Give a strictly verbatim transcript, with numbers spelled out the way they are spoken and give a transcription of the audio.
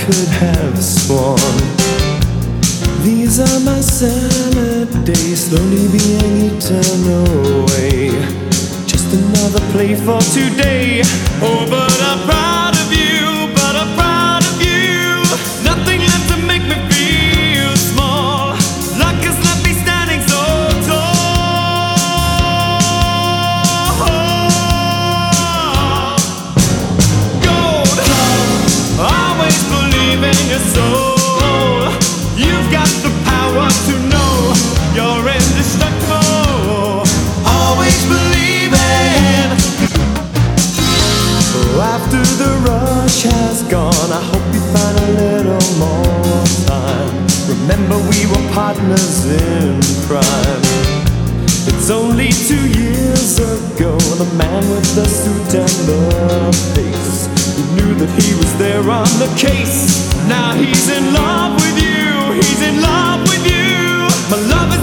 could have sworn these are my salad days, slowly being eaten away. Just another play for today. Oh, but I'm proud of you, but I'm proud of you. Nothing left to make me feel small. Luck has left me standing so tall. Gold, always believe in your soul. You've got the power to know you're indestructible. Always believing. Oh, after the rush has gone, I hope you find a little more time. Remember we were partners in crime. It's only two years ago, the man with the suit and the face, who knew that he was there on the case. Now he's in love with you. He's in love with you. My love